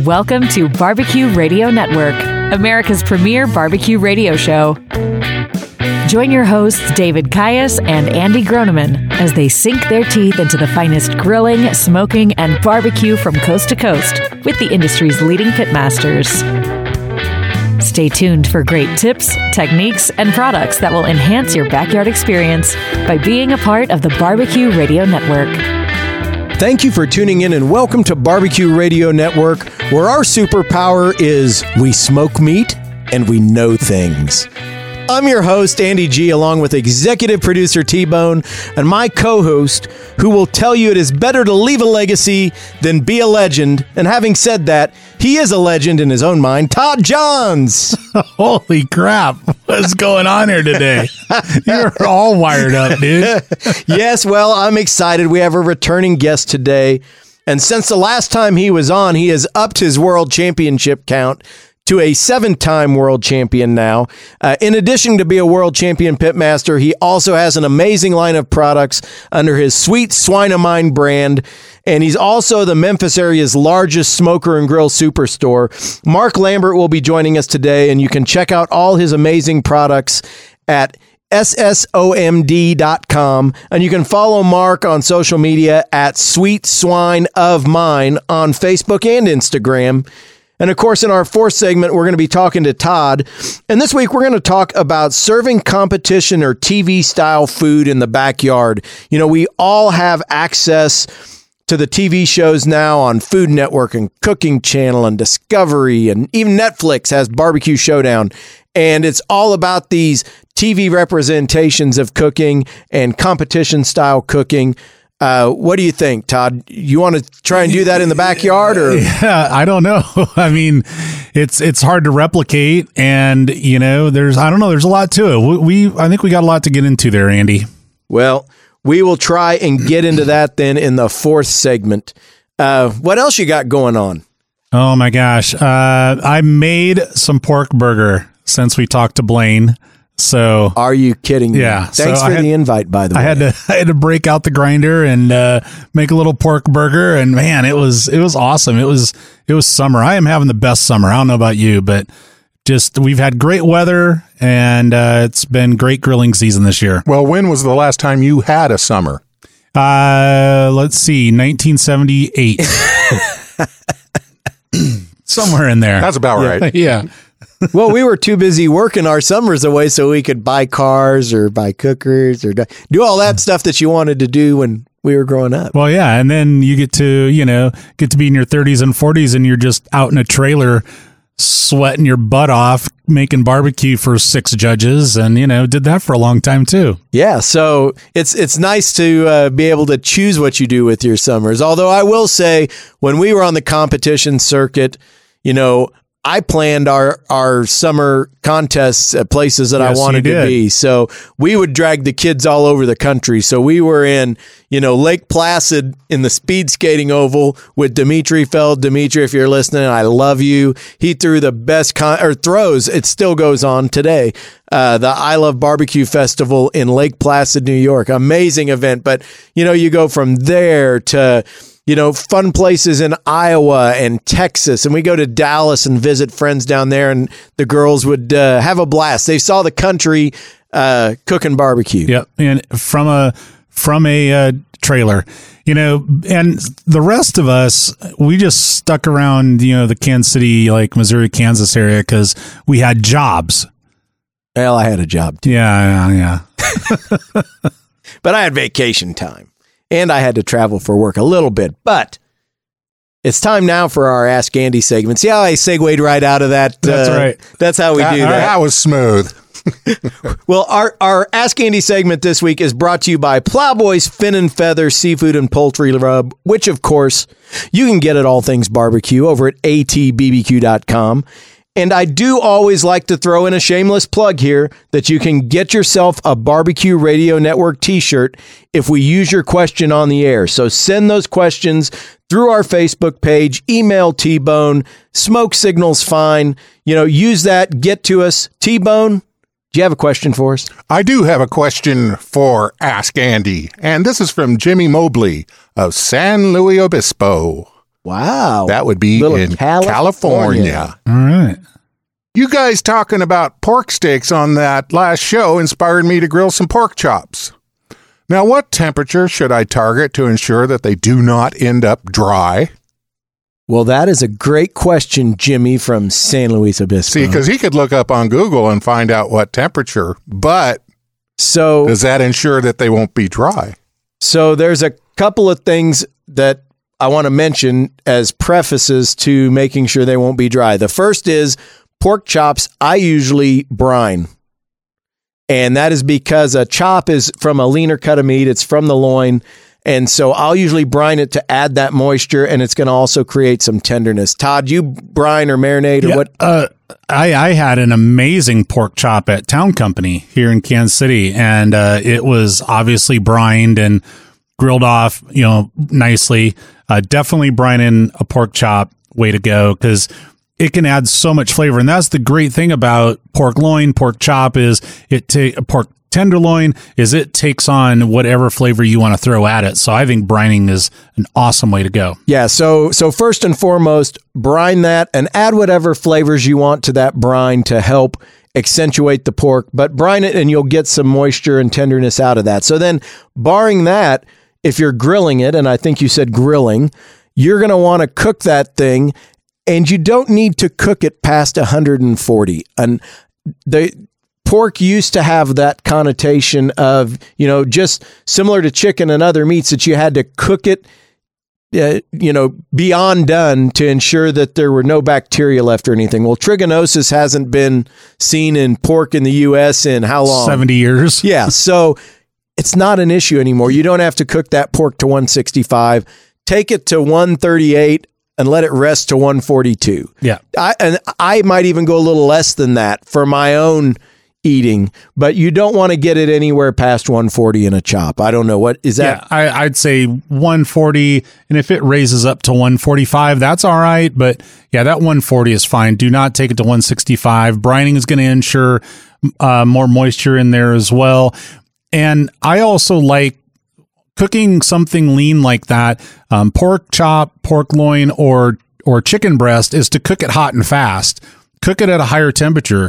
Welcome to Barbecue Radio Network, America's premier barbecue radio show. Join your hosts, David Caius and Andy Groneman, as they sink their teeth into the finest grilling, smoking, and barbecue from coast to coast with the industry's leading pitmasters. Stay tuned for great tips, techniques, and products that will enhance your backyard experience by being a part of the Barbecue Radio Network. Thank you for tuning in and welcome to Barbecue Radio Network, where our superpower is we smoke meat and we know things. I'm your host, Andy G., along with executive producer T-Bone and my co-host, who will tell you it is better to leave a legacy than be a legend. And having said that, he is a legend in his own mind, Todd Johns. Holy crap. What's going on here today? You're all wired up, dude. Yes, well, I'm excited. We have a returning guest today. And since the last time he was on, he has upped his world championship count to a 7-time world champion now. In addition to be a world champion pitmaster, he also has an amazing line of products under his Sweet Swine of Mine brand, and he's also the Memphis area's largest smoker and grill superstore. Mark Lambert will be joining us today, and you can check out all his amazing products at ssomd.com, and you can follow Mark on social media at Sweet Swine of Mine on Facebook and Instagram. And of course, in our fourth segment, we're going to be talking to Todd. And this week, we're going to talk about serving competition or TV style food in the backyard. You know, we all have access to the TV shows now on Food Network and Cooking Channel and Discovery, and even Netflix has Barbecue Showdown. And it's all about these TV representations of cooking and competition style cooking. What do you think, Todd? You want to try and do that in the backyard, or? Yeah, I don't know. I mean, it's hard to replicate, and you know, there's a lot to it. I think we got a lot to get into there, Andy. Well, we will try and get into that then in the fourth segment. What else you got going on? Oh my gosh, I made some pork burger since we talked to Blaine. So are you kidding me? Yeah. Thanks for the invite, by the way. I had to break out the grinder and make a little pork burger, and man, it was awesome. It was summer. I am having the best summer. I don't know about you, but just we've had great weather, and it's been great grilling season this year. Well, when was the last time you had a summer? Let's see, 1978. Somewhere in there. That's about right. Yeah. Well, we were too busy working our summers away so we could buy cars or buy cookers or do all that stuff that you wanted to do when we were growing up. Well, yeah. And then you get to be in your 30s and 40s, and you're just out in a trailer sweating your butt off, making barbecue for 6 judges, and, did that for a long time too. Yeah. So it's nice to be able to choose what you do with your summers. Although I will say, when we were on the competition circuit, I planned our summer contests at places that I wanted to be. So we would drag the kids all over the country. So we were in, Lake Placid in the speed skating oval with Dimitri Feld. Dimitri, if you're listening, I love you. He threw the best throws. It still goes on today. The I Love Barbecue Festival in Lake Placid, New York. Amazing event. But, you go from there to fun places in Iowa and Texas. And we go to Dallas and visit friends down there, and the girls would have a blast. They saw the country cooking barbecue. Yep. And from a trailer, and the rest of us, we just stuck around, the Kansas City, like Missouri, Kansas area, because we had jobs. Well, I had a job too. Yeah. But I had vacation time. And I had to travel for work a little bit, but it's time now for our Ask Andy segment. See how I segued right out of that? That's right. That's how we do that. That was smooth. Well, our Ask Andy segment this week is brought to you by Plowboy's Fin and Feather Seafood and Poultry Rub, which, of course, you can get at All Things Barbecue over at atbbq.com. And I do always like to throw in a shameless plug here that you can get yourself a Barbecue Radio Network t-shirt if we use your question on the air. So send those questions through our Facebook page, email T-Bone, smoke signals fine. Use that, get to us. T-Bone, do you have a question for us? I do have a question for Ask Andy, and this is from Jimmy Mobley of San Luis Obispo. Wow. That would be Little in California. All right. You guys talking about pork steaks on that last show inspired me to grill some pork chops. Now, what temperature should I target to ensure that they do not end up dry? Well, that is a great question, Jimmy from San Luis Obispo. See, because he could look up on Google and find out what temperature, but So does that ensure that they won't be dry? So there's a couple of things that I want to mention as prefaces to making sure they won't be dry. The first is pork chops, I usually brine. And that is because a chop is from a leaner cut of meat. It's from the loin. And so I'll usually brine it to add that moisture, and it's going to also create some tenderness. Todd, you brine or marinate or what? I had an amazing pork chop at Town Company here in Kansas City, and it was obviously brined and grilled off, nicely. Definitely brining a pork chop, way to go, because it can add so much flavor. And that's the great thing about pork loin, pork chop is pork tenderloin is it takes on whatever flavor you want to throw at it. So I think brining is an awesome way to go. Yeah. So first and foremost, brine that and add whatever flavors you want to that brine to help accentuate the pork, but brine it and you'll get some moisture and tenderness out of that. So then barring that, if you're grilling it, and I think you said grilling, you're going to want to cook that thing, and you don't need to cook it past 140. And the pork used to have that connotation of, just similar to chicken and other meats, that you had to cook it, beyond done to ensure that there were no bacteria left or anything. Well, trichinosis hasn't been seen in pork in the U.S. in how long? 70 years. Yeah. So it's not an issue anymore. You don't have to cook that pork to 165. Take it to 138 and let it rest to 142. Yeah. I might even go a little less than that for my own eating, but you don't want to get it anywhere past 140 in a chop. I don't know. What is that? Yeah, I'd say 140, and if it raises up to 145, that's all right. But yeah, that 140 is fine. Do not take it to 165. Brining is going to ensure more moisture in there as well. And I also like cooking something lean like that, pork chop, pork loin, or chicken breast, is to cook it hot and fast. Cook it at a higher temperature.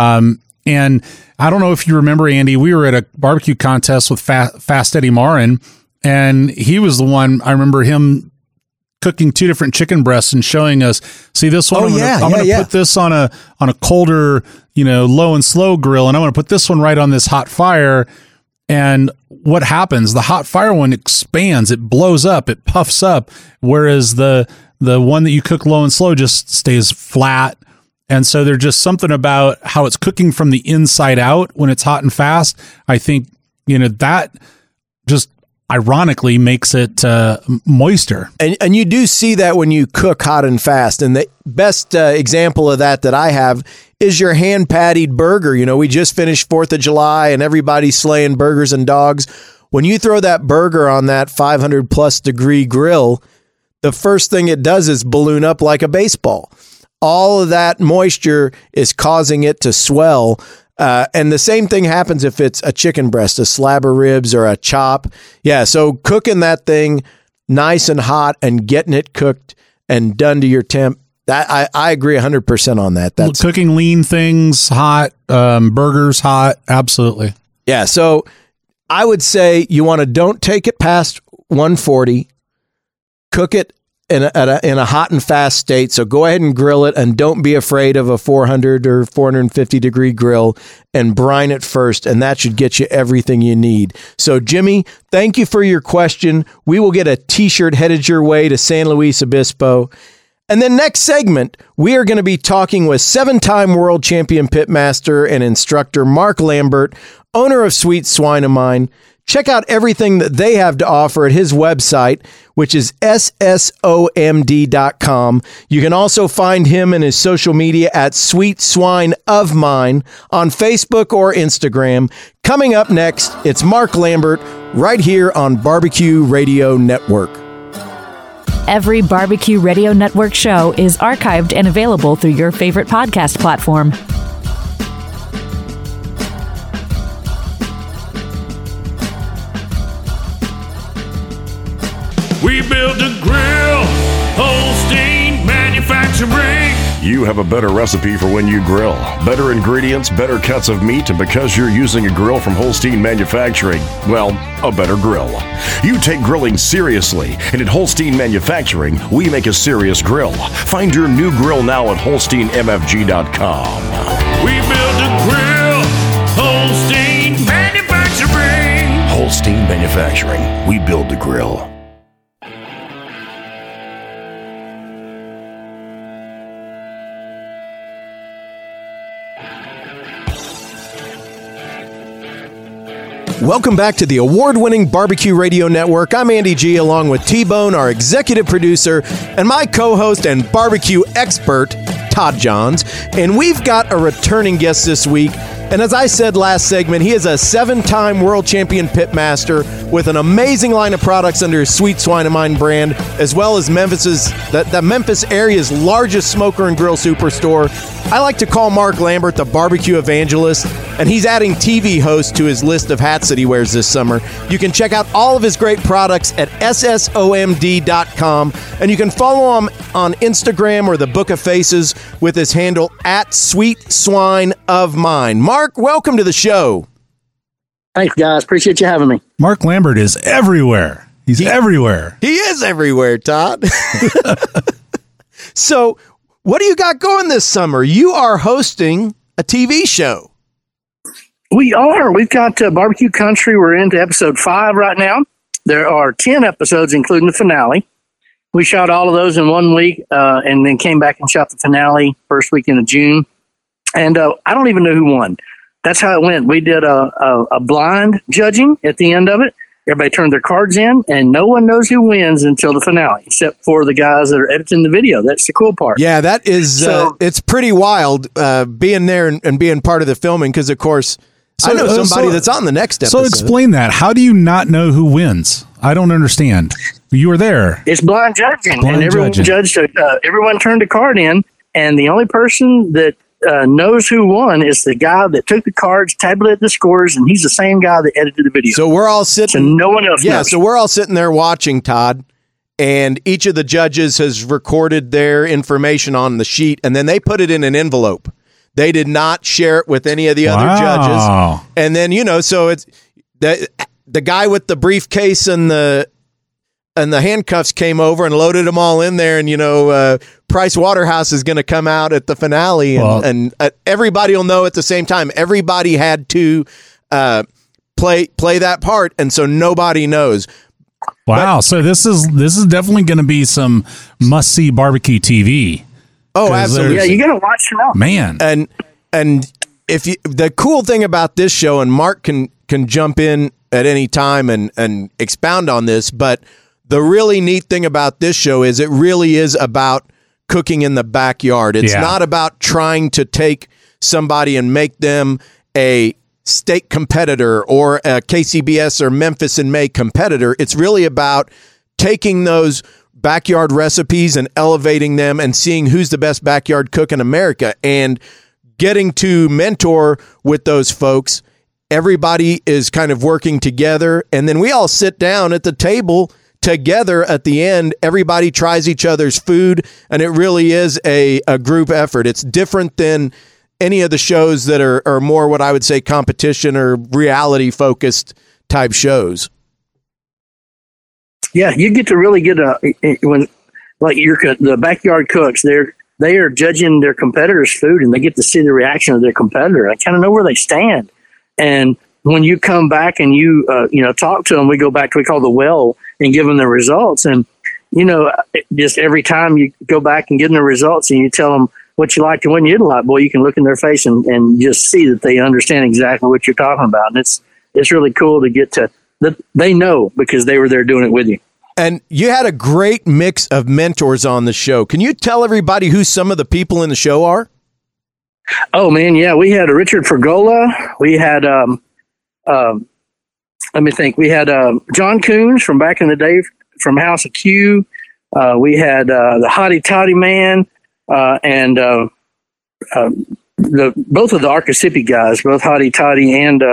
And I don't know if you remember, Andy, we were at a barbecue contest with Fast Eddie Marin, and he was the one, I remember him cooking 2 different chicken breasts and showing us, see this one, I'm going to put this on a colder, low and slow grill, and I'm going to put this one right on this hot fire. And what happens? The hot fire one expands, it blows up, it puffs up, whereas the one that you cook low and slow just stays flat. And so there's just something about how it's cooking from the inside out when it's hot and fast. I think, that just ironically makes it moister. And you do see that when you cook hot and fast. And the best example of that I have is your hand pattied burger. We just finished 4th of July and everybody's slaying burgers and dogs. When you throw that burger on that 500 plus degree grill, the first thing it does is balloon up like a baseball. All of that moisture is causing it to swell. And the same thing happens if it's a chicken breast, a slab of ribs, or a chop. Yeah, so cooking that thing nice and hot and getting it cooked and done to your temp, I agree 100% on that. That's cooking lean things hot, burgers hot, absolutely. Yeah, so I would say don't take it past 140. Cook it in a hot and fast state. So go ahead and grill it, and don't be afraid of a 400 or 450 degree grill, and brine it first. And that should get you everything you need. So Jimmy, thank you for your question. We will get a t-shirt headed your way to San Luis Obispo. And then next segment, we are going to be talking with 7-time world champion pitmaster and instructor Mark Lambert, owner of Sweet Swine of Mine. Check out everything that they have to offer at his website, which is ssomd.com. You can also find him and his social media at Sweet Swine of Mine on Facebook or Instagram. Coming up next, it's Mark Lambert right here on Barbecue Radio Network. Every Barbecue Radio Network show is archived and available through your favorite podcast platform. We built a grill, you have a better recipe for when you grill. Better ingredients, better cuts of meat, and because you're using a grill from Holstein Manufacturing, well, a better grill. You take grilling seriously, and at Holstein Manufacturing, we make a serious grill. Find your new grill now at HolsteinMFG.com. We build a grill, Holstein Manufacturing. Holstein Manufacturing, we build the grill. Welcome back to the award-winning Barbecue Radio Network. I'm Andy G, along with T-Bone, our executive producer, and my co-host and barbecue expert, Todd Johns. And we've got a returning guest this week. And as I said last segment, he is a 7-time world champion pitmaster with an amazing line of products under his Sweet Swine of Mine brand, as well as the Memphis area's largest smoker and grill superstore. I like to call Mark Lambert the barbecue evangelist, and he's adding TV host to his list of hats that he wears this summer. You can check out all of his great products at ssomd.com, and you can follow him on Instagram or the Book of Faces with his handle at Sweet Swine of Mine. Mark, welcome to the show. Thanks, guys. Appreciate you having me. Mark Lambert is everywhere. He's everywhere. He is everywhere, Todd. So, what do you got going this summer? You are hosting a TV show. We are. We've got Barbecue Country. We're into episode 5 right now. There are 10 episodes, including the finale. We shot all of those in 1 week and then came back and shot the finale first weekend of June. And I don't even know who won. That's how it went. We did a blind judging at the end of it. Everybody turned their cards in, and no one knows who wins until the finale, except for the guys that are editing the video. That's the cool part. Yeah, that is, it's pretty wild being there and being part of the filming because, of course, I know somebody that's on the next episode. So explain that. How do you not know who wins? I don't understand. You were there. It's blind judging, and everyone judged. Everyone turned a card in, and the only person that knows who won is the guy that took the cards, tabulated the scores, and he's the same guy that edited the video. So we're all sitting. So no one else knows. So we're all sitting there watching, Todd, and each of the judges has recorded their information on the sheet, and then they put it in an envelope. They did not share it with any of the other judges. And then, so it's the guy with the briefcase and the handcuffs came over and loaded them all in there. And, Price Waterhouse is going to come out at the finale and everybody will know at the same time. Everybody had to play that part. And so nobody knows. Wow. So this is definitely going to be some must-see barbecue TV. Oh, absolutely. Yeah, you got to watch it out. Man. And if the cool thing about this show, and Mark can jump in at any time and expound on this, but the really neat thing about this show is it really is about cooking in the backyard. It's not about trying to take somebody and make them a state competitor or a KCBS or Memphis in May competitor. It's really about taking those backyard recipes and elevating them and seeing who's the best backyard cook in America and getting to mentor with those folks. Everybody is kind of working together, and then we all sit down at the table together at the end. Everybody tries each other's food, and it really is a group effort. It's different than any of the shows that are more what I would say competition or reality focused type shows. Yeah, you get to really get the backyard cooks. They are judging their competitors' food, and they get to see the reaction of their competitor. I kind of know where they stand. And when you come back and you talk to them, we go back to what we call the well and give them the results. And just every time you go back and give them the results, and you tell them what you liked and what you didn't like, boy, you can look in their face and just see that they understand exactly what you're talking about. And it's really cool to get to. They know because they were there doing it with you. And you had a great mix of mentors on the show. Can you tell everybody who some of the people in the show are? Oh, man, yeah. We had Richard Fergola. We had, let me think. We had John Coons from back in the day from House of Q. We had the Hottie Toddy Man and both of the Arcasipi guys, both Hottie Toddy and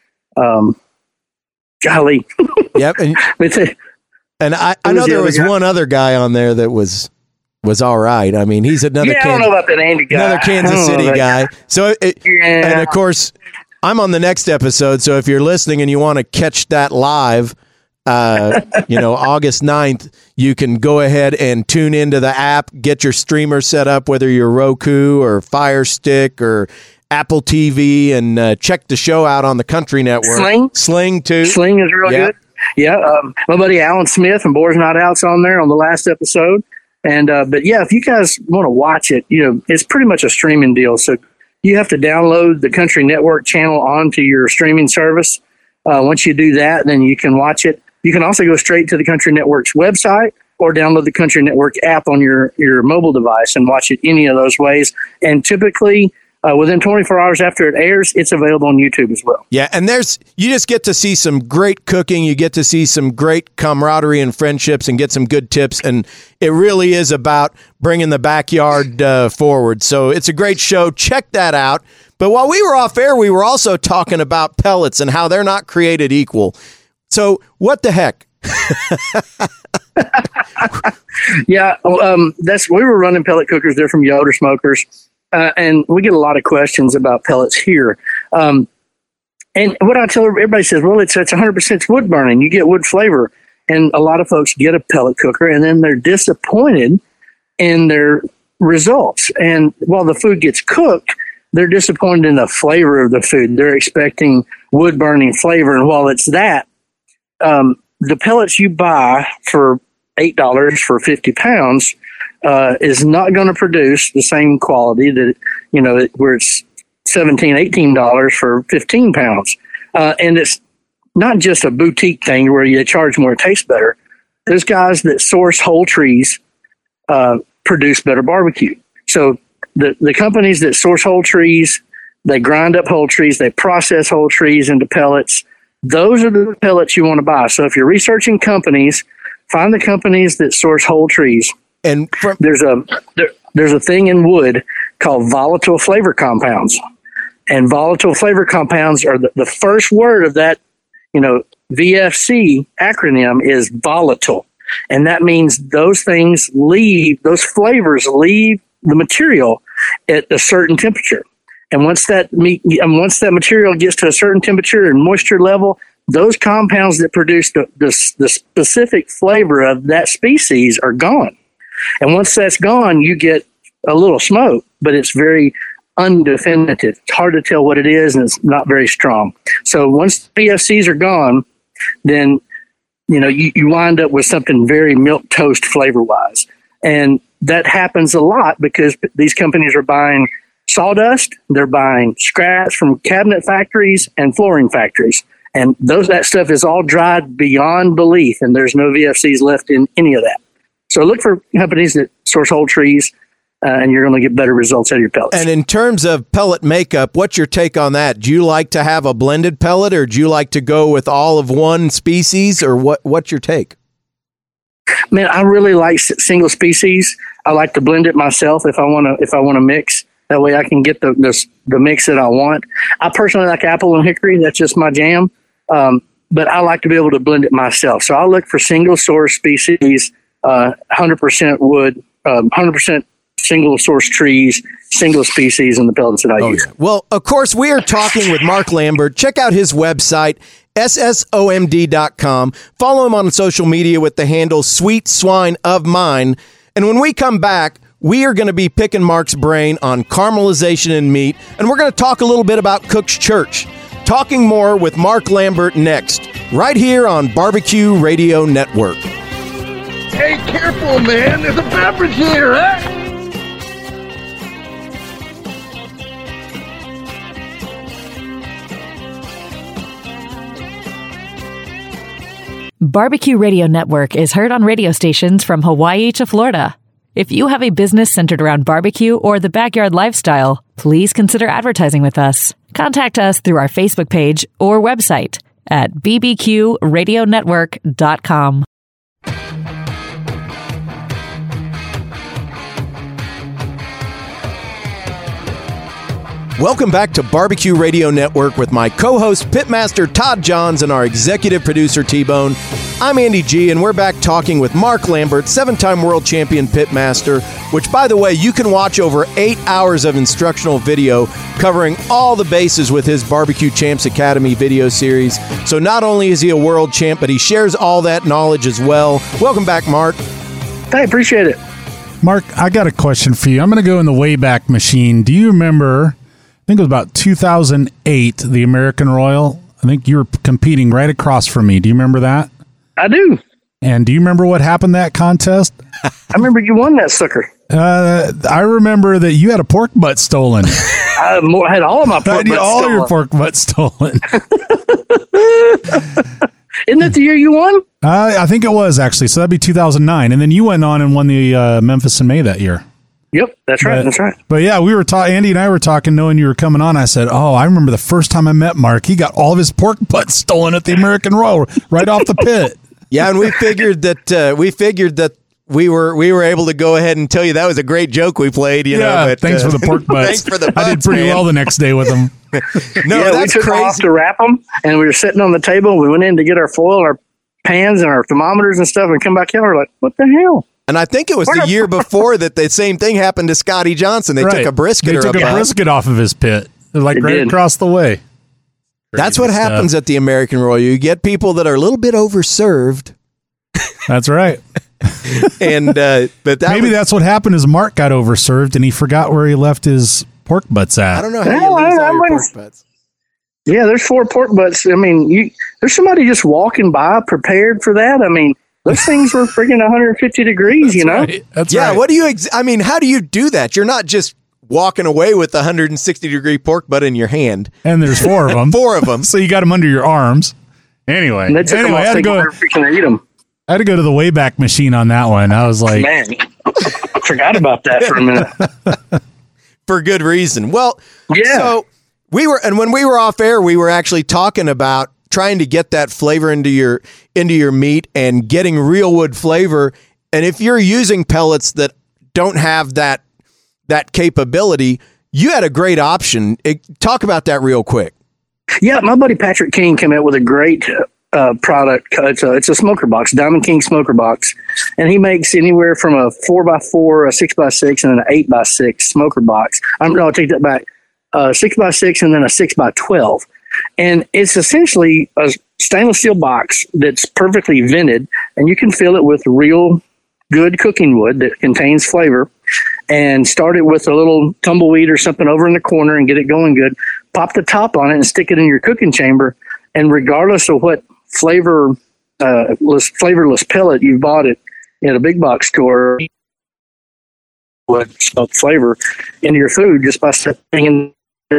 golly. Yep. And I know there was one other guy on there that was was all right. I mean, he's another I don't know about that Andy guy. another Kansas City guy. So, and of course, I'm on the next episode. So if you're listening and you want to catch that live, August 9th, you can go ahead and tune into the app, get your streamer set up, whether you're Roku or Fire Stick or Apple TV, and check the show out on the Country Network. Sling too. Sling is real good. Yeah. My buddy Alan Smith from Boys Not Out's on there on the last episode. And, but yeah, if you guys want to watch it, it's pretty much a streaming deal. So you have to download the Country Network channel onto your streaming service. Once you do that, then you can watch it. You can also go straight to the Country Network's website or download the Country Network app on your mobile device and watch it any of those ways. And typically, within 24 hours after it airs, it's available on YouTube as well. Yeah, and you just get to see some great cooking. You get to see some great camaraderie and friendships and get some good tips. And it really is about bringing the backyard forward. So it's a great show. Check that out. But while we were off air, we were also talking about pellets and how they're not created equal. So what the heck? Yeah, we were running pellet cookers. They're from Yoder Smokers. And we get a lot of questions about pellets here. And what I tell everybody says, well, it's 100% wood burning. You get wood flavor. And a lot of folks get a pellet cooker and then they're disappointed in their results. And while the food gets cooked, they're disappointed in the flavor of the food. They're expecting wood burning flavor. And while it's that, the pellets you buy for $8 for 50 pounds is not going to produce the same quality that, where it's $17, $18 for 15 pounds. And it's not just a boutique thing where you charge more, it tastes better. Those guys that source whole trees produce better barbecue. So the companies that source whole trees, they grind up whole trees, they process whole trees into pellets. Those are the pellets you want to buy. So if you're researching companies, find the companies that source whole trees. And there's a thing in wood called volatile flavor compounds. And volatile flavor compounds are the first word of that, VFC acronym is volatile. And that means those flavors leave the material at a certain temperature. And once that material gets to a certain temperature and moisture level, those compounds that produce the specific flavor of that species are gone. And once that's gone, you get a little smoke, but it's very undefinitive. It's hard to tell what it is, and it's not very strong. So once the VFCs are gone, then you wind up with something very milk toast flavor-wise. And that happens a lot because these companies are buying sawdust, they're buying scraps from cabinet factories and flooring factories. And that stuff is all dried beyond belief, and there's no VFCs left in any of that. So look for companies that source whole trees, and you're going to get better results out of your pellets. And in terms of pellet makeup, what's your take on that? Do you like to have a blended pellet, or do you like to go with all of one species, or what's your take? Man, I really like single species. I like to blend it myself if I want to mix. That way I can get the mix that I want. I personally like apple and hickory. That's just my jam. But I like to be able to blend it myself. So I look for single source species, 100% wood, 100% single source trees, single species in the pellets that I use. Yeah. Well, of course, we are talking with Mark Lambert. Check out his website, ssomd.com. Follow him on social media with the handle Sweet Swine of Mine. And when we come back, we are going to be picking Mark's brain on caramelization in meat, and we're going to talk a little bit about Cook's Church. Talking more with Mark Lambert next, right here on Barbecue Radio Network. Hey, careful, man. There's a beverage here, huh? Barbecue Radio Network is heard on radio stations from Hawaii to Florida. If you have a business centered around barbecue or the backyard lifestyle, please consider advertising with us. Contact us through our Facebook page or website at bbqradionetwork.com. Welcome back to Barbecue Radio Network with my co-host Pitmaster Todd Johns and our executive producer T-Bone. I'm Andy G, and we're back talking with Mark Lambert, 7-time world champion pitmaster, which, by the way, you can watch over 8 hours of instructional video covering all the bases with his Barbecue Champs Academy video series. So not only is he a world champ, but he shares all that knowledge as well. Welcome back, Mark. I appreciate it. Mark, I got a question for you. I'm going to go in the Wayback Machine. Do you remember, I think it was about 2008, the American Royal? I think you were competing right across from me. Do you remember that? I do. And do you remember what happened that contest? I remember you won that sucker. I remember that you had a pork butt stolen. I had all of my pork butts all stolen. your pork butts stolen. Isn't that the year you won? I think it was, actually. So that'd be 2009. And then you went on and won the Memphis in May that year. Yep, that's right. That's right. But yeah, we were Andy and I were talking, knowing you were coming on. I said, "Oh, I remember the first time I met Mark. He got all of his pork butts stolen at the American Royal right off the pit." Yeah, and we figured that we were able to go ahead and tell you that was a great joke we played. You know, but, thanks for the pork butts. Thanks for the butts, I did pretty well the next day with them. No, yeah, that's we took off crazy. to wrap them, and we were sitting on the table. We went in to get our foil, our pans, and our thermometers and stuff, and come back out. We're like, "What the hell?" And I think it was the year before that the same thing happened to Scotty Johnson. They took a brisket. They took a brisket off of his pit, like right across the way. That's what happens at the American Royal. You get people that are a little bit overserved. That's right. And but that's what happened. Is Mark got overserved and he forgot where he left his pork butts at. I don't know how you lose all your pork butts. Yeah, there's 4 pork butts. I mean, there's somebody just walking by prepared for that. I mean, those things were freaking 150 degrees, you know? Right. That's yeah, right. what do you, I mean, how do you do that? You're not just walking away with the 160-degree pork butt in your hand. And there's 4 of them. 4 of them. So you got them under your arms. Anyway, And they took them off, I had to go. freaking eat them. I had to go to the Wayback Machine on that one. I was like, Man, I forgot about that for a minute. For good reason. Well, Yeah. so when we were off air, we were actually talking about trying to get that flavor into your meat and getting real wood flavor. And if you're using pellets that don't have that capability, you had a great option. Talk about that real quick. Yeah, my buddy Patrick King came out with a great product. It's a smoker box, Diamond King smoker box, and he makes anywhere from a 4x4, a 6x6, and an 8x6 smoker box. I'll take that back. 6x6 and then a 6x12. And it's essentially a stainless steel box that's perfectly vented, and you can fill it with real good cooking wood that contains flavor, and start it with a little tumbleweed or something over in the corner and get it going good. Pop the top on it and stick it in your cooking chamber, and regardless of what flavorless pellet you bought it at a big box store, with flavor into your food just by setting in.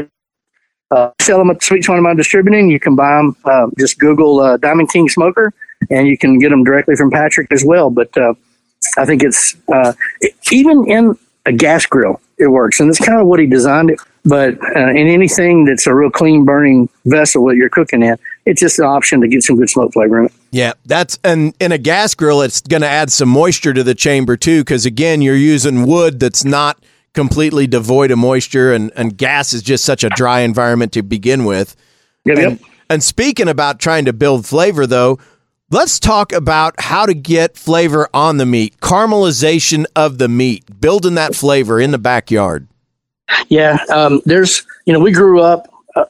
Sell them at Sweet 21 Distributing. You can buy them. Just Google Diamond King Smoker, and you can get them directly from Patrick as well. But I think it's even in a gas grill, it works, and that's kind of what he designed it. But in anything that's a real clean burning vessel that you're cooking in, it's just an option to get some good smoke flavor in it. Yeah, and in a gas grill, it's going to add some moisture to the chamber too, because again, you're using wood that's not completely devoid of moisture, and gas is just such a dry environment to begin with. Yep. And speaking about trying to build flavor, though, let's talk about how to get flavor on the meat, caramelization of the meat, building that flavor in the backyard. Yeah, we grew up,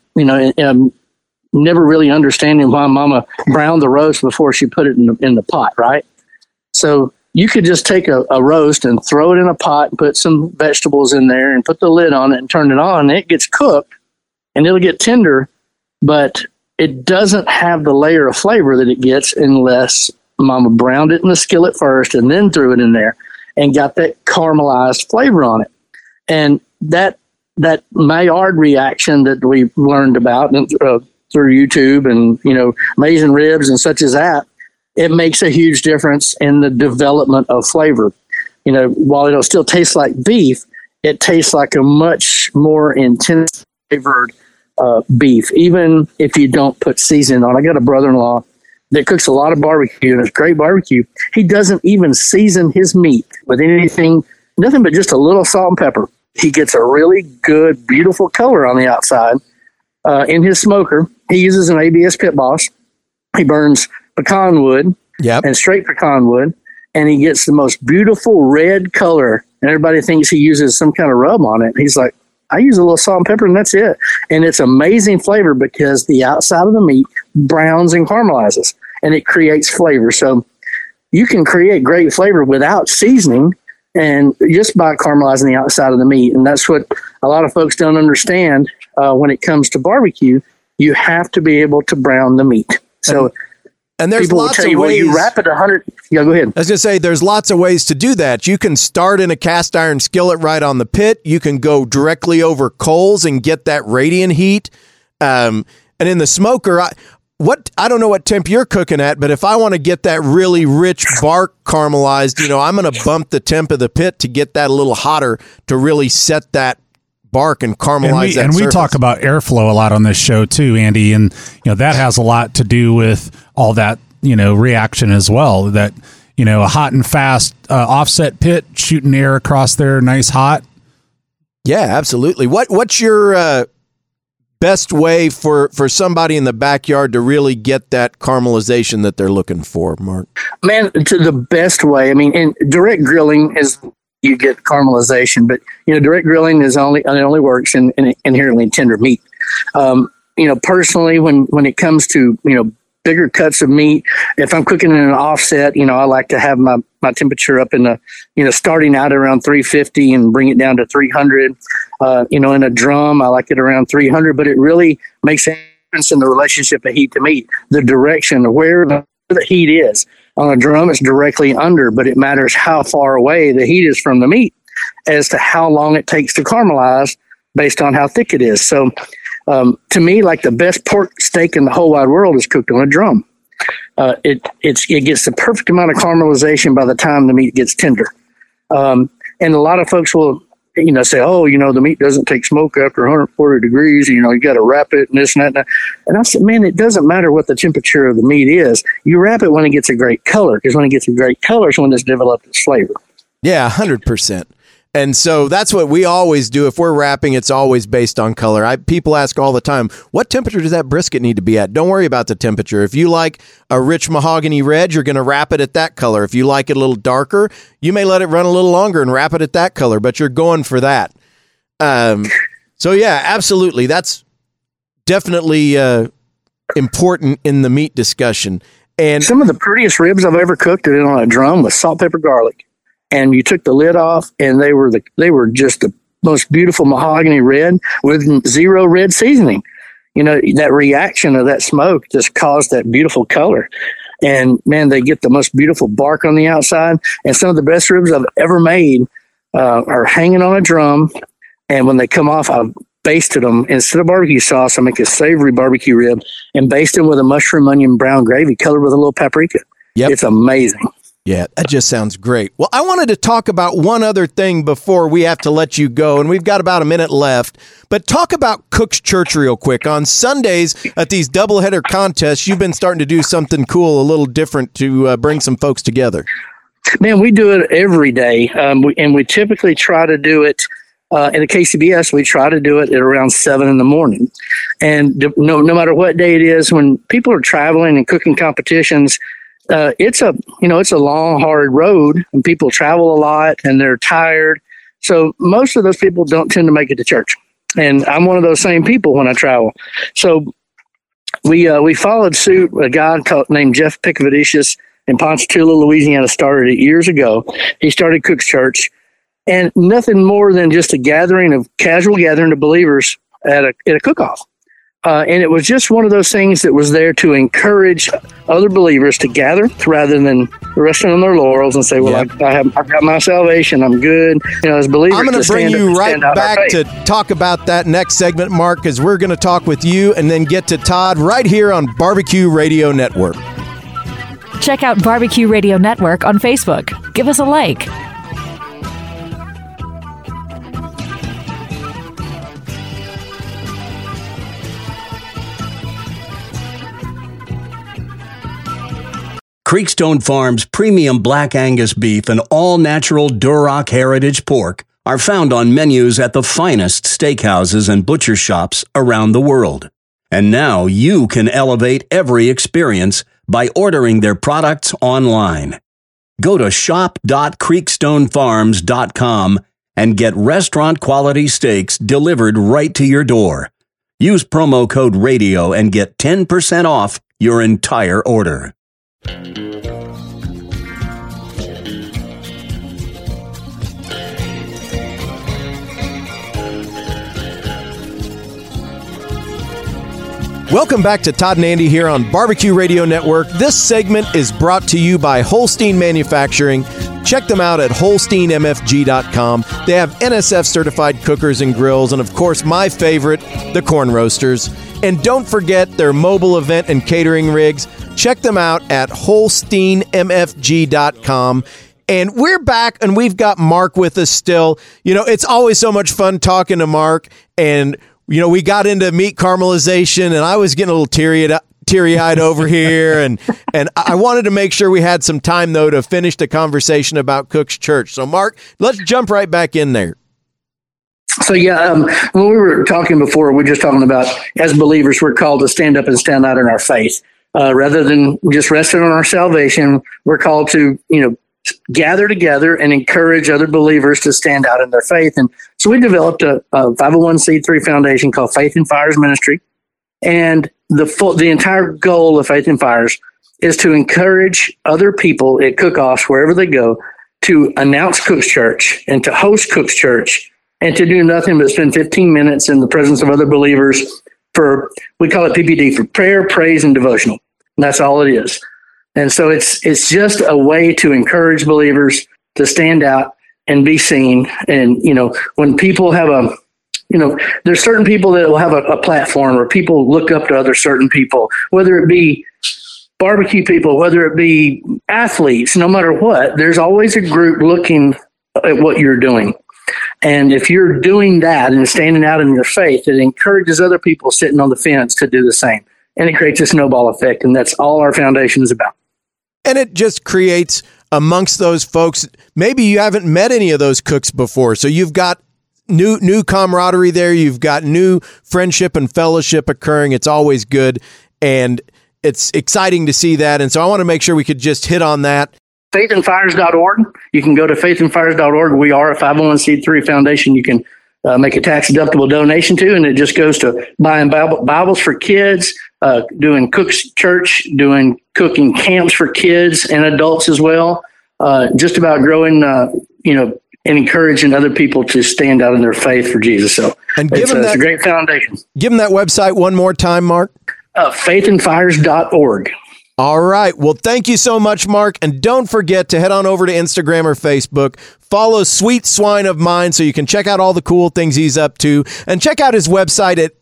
never really understanding why Mama browned the roast before she put it in the pot, right? So you could just take a roast and throw it in a pot and put some vegetables in there and put the lid on it and turn it on, and it gets cooked and it'll get tender, but it doesn't have the layer of flavor that it gets unless Mama browned it in the skillet first and then threw it in there and got that caramelized flavor on it. And that Maillard reaction that we learned about through YouTube and, Amazing Ribs and such as that, it makes a huge difference in the development of flavor. While it'll still taste like beef, it tastes like a much more intense flavored beef, even if you don't put seasoning on. I got a brother-in-law that cooks a lot of barbecue, and it's great barbecue. He doesn't even season his meat with anything, nothing but just a little salt and pepper. He gets a really good, beautiful color on the outside in his smoker. He uses an ABS Pit Boss. He burns pecan wood, and straight pecan wood, and he gets the most beautiful red color. And everybody thinks he uses some kind of rub on it. He's like, I use a little salt and pepper, and that's it. And it's amazing flavor because the outside of the meat browns and caramelizes, and it creates flavor. So you can create great flavor without seasoning and just by caramelizing the outside of the meat. And that's what a lot of folks don't understand when it comes to barbecue. You have to be able to brown the meat. So and there's people lots will tell of you, ways. well, you wrap it 100. Yeah, go ahead. I was going to say, there's lots of ways to do that. You can start in a cast iron skillet right on the pit. You can go directly over coals and get that radiant heat. And in the smoker, I don't know what temp you're cooking at, but if I want to get that really rich bark caramelized, I'm going to bump the temp of the pit to get that a little hotter to really set that bark and caramelize that. And we surface. talk about airflow a lot on this show too, Andy, and that has a lot to do with all that reaction as well. That a hot and fast offset pit shooting air across there, nice hot. Yeah, absolutely. What's your best way for somebody in the backyard to really get that caramelization that they're looking for, Mark? Man, to the best way. I mean, in direct grilling is you get caramelization, but direct grilling it only works in inherently tender meat. Personally, when it comes to bigger cuts of meat, if I'm cooking in an offset, I like to have my temperature up in the starting out around 350 and bring it down to 300. In a drum, I like it around 300, but it really makes a difference in the relationship of heat to meat, the direction of where the heat is. On a drum, it's directly under, but it matters how far away the heat is from the meat as to how long it takes to caramelize based on how thick it is. So to me, like the best pork steak in the whole wide world is cooked on a drum. It gets the perfect amount of caramelization by the time the meat gets tender. And a lot of folks will say, the meat doesn't take smoke after 140 degrees. You got to wrap it and this and that. And I said, man, it doesn't matter what the temperature of the meat is. You wrap it when it gets a great color, because when it gets a great color is when it's developed its flavor. Yeah, 100%. And so that's what we always do. If we're wrapping, it's always based on color. People ask all the time, what temperature does that brisket need to be at? Don't worry about the temperature. If you like a rich mahogany red, you're going to wrap it at that color. If you like it a little darker, you may let it run a little longer and wrap it at that color, but you're going for that. So yeah, absolutely. That's definitely important in the meat discussion. And some of the prettiest ribs I've ever cooked on a drum was salt, pepper, garlic. And you took the lid off, and they were just the most beautiful mahogany red with zero red seasoning. That reaction of that smoke just caused that beautiful color. And man, they get the most beautiful bark on the outside. And some of the best ribs I've ever made are hanging on a drum. And when they come off, I've basted them. Instead of barbecue sauce, I make a savory barbecue rib and baste them with a mushroom, onion, brown gravy colored with a little paprika. Yep. It's amazing. Yeah, that just sounds great. Well, I wanted to talk about one other thing before we have to let you go, and we've got about a minute left. But talk about Cook's Church real quick. On Sundays at these doubleheader contests, you've been starting to do something cool, a little different to bring some folks together. Man, we do it every day, and we typically try to do it in the KCBS. We try to do it at around 7 in the morning. And no matter what day it is, when people are traveling and cooking competitions, it's a long, hard road, and people travel a lot and they're tired. So most of those people don't tend to make it to church. And I'm one of those same people when I travel. So we followed suit. A guy named Jeff Pickavicius in Ponchatoula, Louisiana, started it years ago. He started Cook's Church, and nothing more than just a casual gathering of believers at a cook-off. And it was just one of those things that was there to encourage other believers to gather rather than resting on their laurels and say, well, Yep. I've got my salvation. I'm good. As believers, I'm going to bring you right back to talk about that next segment, Mark, because we're going to talk with you and then get to Todd right here on Barbecue Radio Network. Check out Barbecue Radio Network on Facebook. Give us a like. Creekstone Farms premium Black Angus beef and all-natural Duroc Heritage pork are found on menus at the finest steakhouses and butcher shops around the world. And now you can elevate every experience by ordering their products online. Go to shop.creekstonefarms.com and get restaurant-quality steaks delivered right to your door. Use promo code RADIO and get 10% off your entire order. Welcome back to Todd and Andy here on Barbecue Radio Network. This segment is brought to you by Holstein Manufacturing. Check them out at HolsteinMFG.com. They have NSF certified cookers and grills, and of course, my favorite, the corn roasters. And don't forget their mobile event and catering rigs. Check them out at HolsteinMFG.com. And we're back, and we've got Mark with us still. You know, it's always so much fun talking to Mark, and you know, we got into meat caramelization, and I was getting a little teary-eyed over here, and I wanted to make sure we had some time, though, to finish the conversation about Cook's Church. So, Mark, let's jump right back in there. So, when we were talking before, we were just talking about, as believers, we're called to stand up and stand out in our faith. Rather than just resting on our salvation, we're called to, gather together and encourage other believers to stand out in their faith. And so we developed a 501c3 foundation called Faith and Fires Ministry. And the entire goal of Faith and Fires is to encourage other people at cook-offs, wherever they go, to announce Cook's Church and to host Cook's Church and to do nothing but spend 15 minutes in the presence of other believers we call it PPD, for prayer, praise, and devotional. And that's all it is. And so it's just a way to encourage believers to stand out and be seen. And, when people have there's certain people that will have a platform, or people look up to other certain people, whether it be barbecue people, whether it be athletes, no matter what, there's always a group looking at what you're doing. And if you're doing that and standing out in your faith, it encourages other people sitting on the fence to do the same. And it creates a snowball effect. And that's all our foundation is about. And it just creates amongst those folks, maybe you haven't met any of those cooks before. So you've got new camaraderie there. You've got new friendship and fellowship occurring. It's always good. And it's exciting to see that. And so I want to make sure we could just hit on that. Faithandfires.org. You can go to faithandfires.org. We are a 501c3 foundation. You can make a tax-deductible donation to, and it just goes to buying Bibles for kids, doing Cook's Church, doing cooking camps for kids and adults as well, just about growing, and encouraging other people to stand out in their faith for Jesus. So it's a great foundation. Give them that website one more time, Mark. Faithandfires.org. All right. Well, thank you so much, Mark. And don't forget to head on over to Instagram or Facebook. Follow Sweet Swine of Mine so you can check out all the cool things he's up to. And check out his website at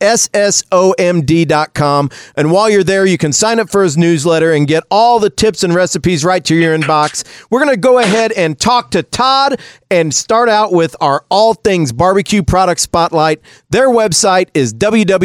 ssomd.com. And while you're there, you can sign up for his newsletter and get all the tips and recipes right to your inbox. We're going to go ahead and talk to Todd and start out with our All Things Barbecue Product Spotlight. Their website is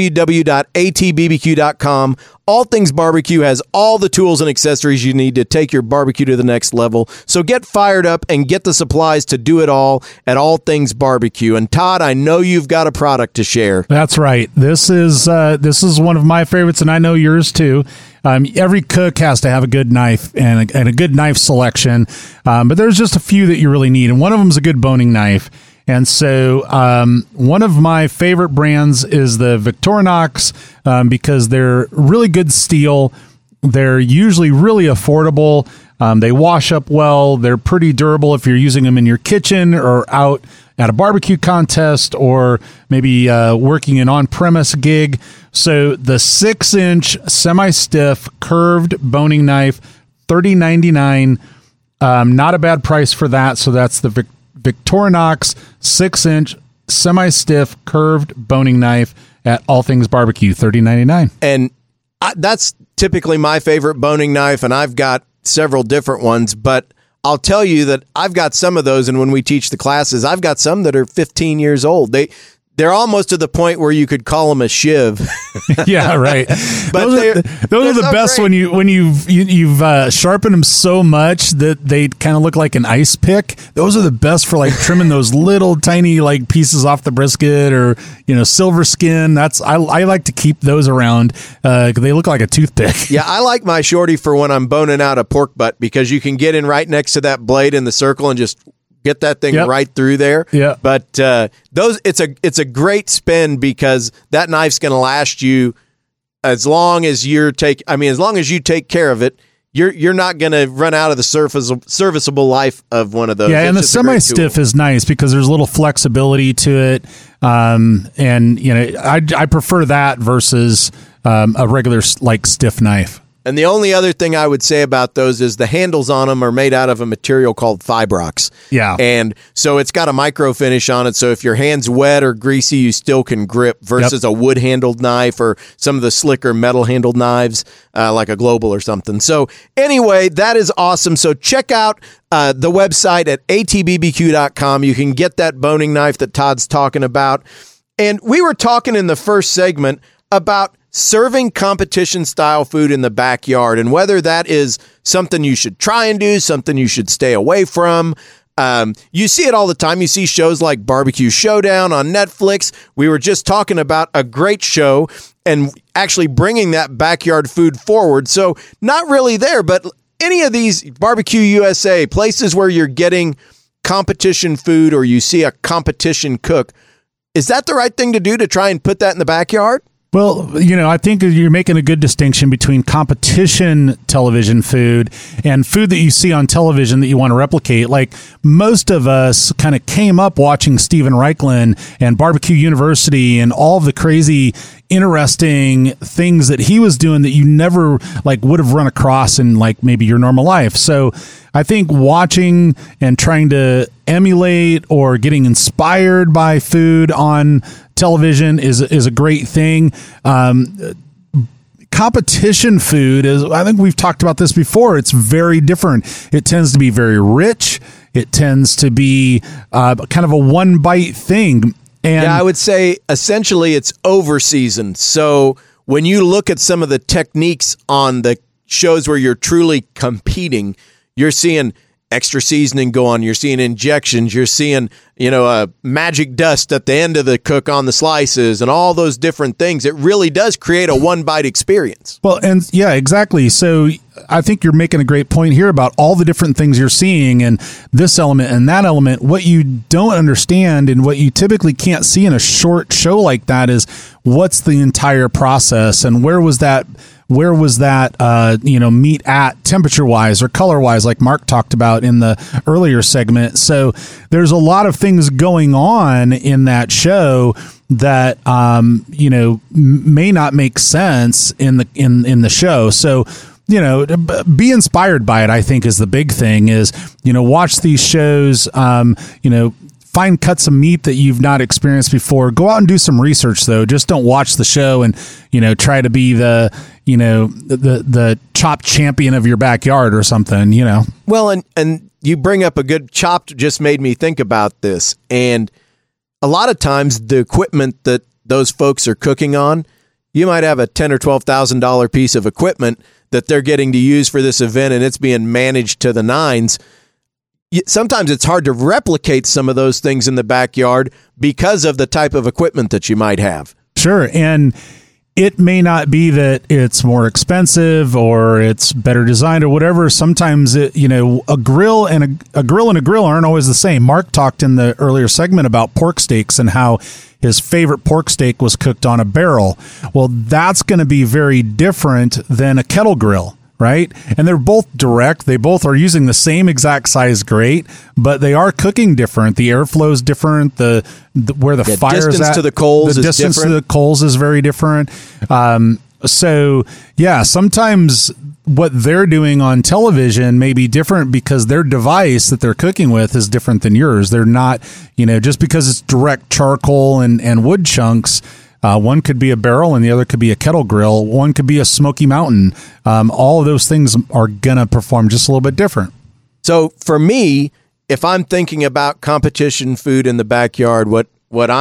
www.atbbq.com. All Things Barbecue has all the tools and accessories you need to take your barbecue to the next level. So get fired up and get the supplies to do it all at All Things Barbecue. And Todd, I know you've got a product to share. That's right. This is one of my favorites, and I know yours too. Every cook has to have a good knife and a good knife selection, but there's just a few that you really need, and one of them is a good boning knife. And so one of my favorite brands is the Victorinox because they're really good steel. They're usually really affordable. They wash up well. They're pretty durable if you're using them in your kitchen or out at a barbecue contest or maybe working an on-premise gig. So the 6-inch semi-stiff curved boning knife, $30.99. Not a bad price for that. So that's the Victorinox 6-inch semi-stiff curved boning knife at All Things Barbecue, $30.99. And that's typically my favorite boning knife, and I've got several different ones, but I'll tell you that I've got some of those, and when we teach the classes, I've got some that are 15 years old. they're almost to the point where you could call them a shiv. Yeah, right. But those are the best great. when you've sharpened them so much that they kind of look like an ice pick. Those are the best for like trimming those little tiny like pieces off the brisket, or silver skin. I like to keep those around. They look like a toothpick. Yeah, I like my shorty for when I'm boning out a pork butt, because you can get in right next to that blade in the circle and just get that thing right through there. Yeah. But it's a great spin, because that knife's going to last you as long as you take care of it. You're not going to run out of the serviceable life of one of those. Yeah, it's and the just a great semi-stiff tool. is nice because there's a little flexibility to it. And I prefer that versus a regular like stiff knife. And the only other thing I would say about those is the handles on them are made out of a material called Fibrox. Yeah. And so it's got a micro finish on it. So if your hand's wet or greasy, you still can grip, versus a wood handled knife or some of the slicker metal handled knives, like a Global or something. So anyway, that is awesome. So check out the website at atbbq.com. You can get that boning knife that Todd's talking about. And we were talking in the first segment about serving competition style food in the backyard, and whether that is something you should try and do, something you should stay away from. You see it all the time. You see shows like Barbecue Showdown on Netflix. We were just talking about a great show and actually bringing that backyard food forward. So not really there, but any of these Barbecue USA, places where you're getting competition food or you see a competition cook, is that the right thing to do, to try and put that in the backyard? Well, I think you're making a good distinction between competition television food and food that you see on television that you want to replicate. Like, most of us kind of came up watching Steven Raichlen and Barbecue University and all of the crazy, interesting things that he was doing that you never would have run across in maybe your normal life. So I think watching and trying to emulate or getting inspired by food on television is a great thing. Competition food is, I think we've talked about this before, it's very different. It tends to be very rich. It tends to be kind of a one bite thing. And I would say essentially it's over seasoned. So when you look at some of the techniques on the shows where you're truly competing, you're seeing extra seasoning go on. You're seeing injections. You're seeing, magic dust at the end of the cook on the slices and all those different things. It really does create a one bite experience. Well, and yeah, exactly. So I think you're making a great point here about all the different things you're seeing and this element and that element. What you don't understand and what you typically can't see in a short show like that is what's the entire process and where was that meat at temperature wise or color wise, like Mark talked about in the earlier segment. So there's a lot of things going on in that show that, may not make sense in the show. So, be inspired by it, I think, is the big thing is, watch these shows, find cuts of meat that you've not experienced before. Go out and do some research, though. Just don't watch the show and, try to be the chop champion of your backyard or something, Well, and you bring up a good chopped just made me think about this. And a lot of times the equipment that those folks are cooking on, you might have a $10,000 or $12,000 piece of equipment that they're getting to use for this event, and it's being managed to the nines. Sometimes it's hard to replicate some of those things in the backyard because of the type of equipment that you might have. Sure. And it may not be that it's more expensive or it's better designed or whatever. Sometimes a grill and a grill aren't always the same. Mark talked in the earlier segment about pork steaks and how his favorite pork steak was cooked on a barrel. Well, that's going to be very different than a kettle grill. Right? And they're both direct. They both are using the same exact size grate, but they are cooking different. The airflow is different. The where the fire is at. Distance to the coals is different. The distance to the coals is very different. So, yeah, sometimes what they're doing on television may be different because their device that they're cooking with is different than yours. They're not, just because it's direct charcoal and wood chunks. One could be a barrel and the other could be a kettle grill. One could be a Smoky Mountain. All of those things are going to perform just a little bit different. So for me, if I'm thinking about competition food in the backyard, what I'm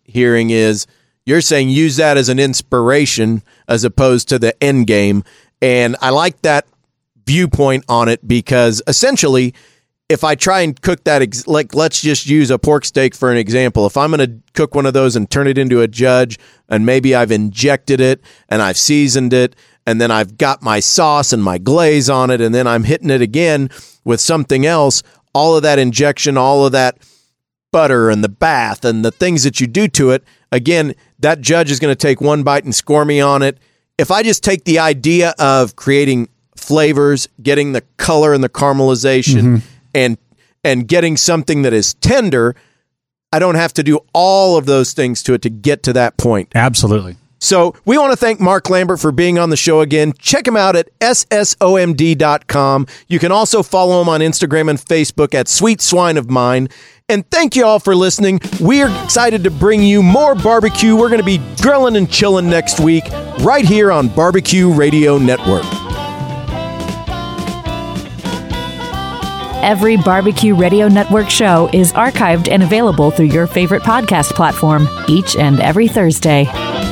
hearing is you're saying use that as an inspiration as opposed to the end game. And I like that viewpoint on it because essentially, if I try and cook that, like let's just use a pork steak for an example. If I'm going to cook one of those and turn it into a judge, and maybe I've injected it and I've seasoned it, and then I've got my sauce and my glaze on it, and then I'm hitting it again with something else, all of that injection, all of that butter and the bath and the things that you do to it, again, that judge is going to take one bite and score me on it. If I just take the idea of creating flavors, getting the color and the caramelization, and getting something that is tender, I don't have to do all of those things to it to get to that point. Absolutely. So we want to thank Mark Lambert for being on the show again. Check him out at ssomd.com. You can also follow him on Instagram and Facebook at Sweet Swine of Mine. And thank you all for listening. We are excited to bring you more barbecue. We're going to be grilling and chilling next week right here on Barbecue Radio Network. Every Barbecue Radio Network show is archived and available through your favorite podcast platform each and every Thursday.